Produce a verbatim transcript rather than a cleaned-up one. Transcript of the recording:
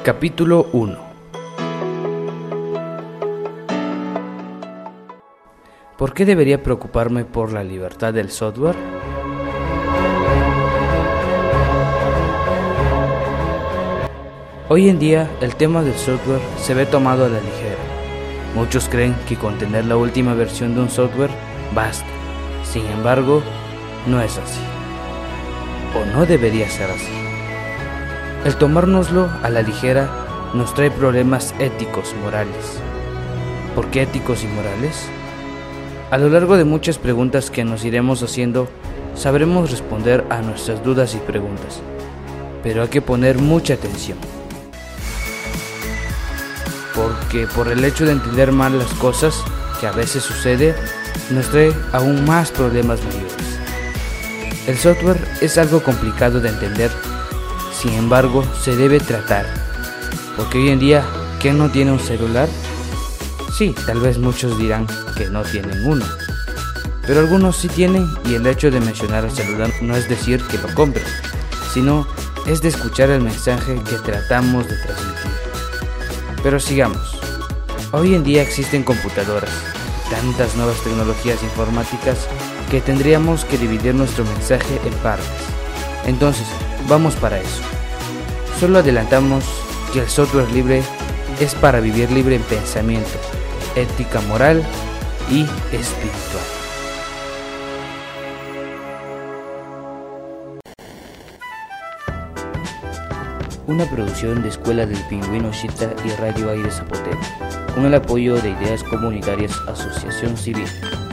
Capítulo uno. ¿Por qué debería preocuparme por la libertad del software? Hoy en día, el tema del software se ve tomado a la ligera. Muchos creen que con tener la última versión de un software basta. Sin embargo, no es así. O no debería ser así. El tomárnoslo a la ligera nos trae problemas éticos, morales. ¿Por qué éticos y morales? A lo largo de muchas preguntas que nos iremos haciendo, sabremos responder a nuestras dudas y preguntas. Pero hay que poner mucha atención. Porque por el hecho de entender mal las cosas, que a veces sucede, nos trae aún más problemas mayores. El software es algo complicado de entender, sin embargo, se debe tratar. Porque hoy en día, ¿quién no tiene un celular? Sí, tal vez muchos dirán que no tienen uno, pero algunos sí tienen, y el hecho de mencionar el celular no es decir que lo compren, sino es de escuchar el mensaje que tratamos de transmitir. Pero sigamos. Hoy en día existen computadoras, tantas nuevas tecnologías informáticas que tendríamos que dividir nuestro mensaje en partes. Entonces, vamos para eso. Solo adelantamos que el software libre es para vivir libre en pensamiento, ética moral y espiritual. Una producción de Escuela del Pingüino Chita y Radio Aire Zapoteco, con el apoyo de Ideas Comunitarias Asociación Civil.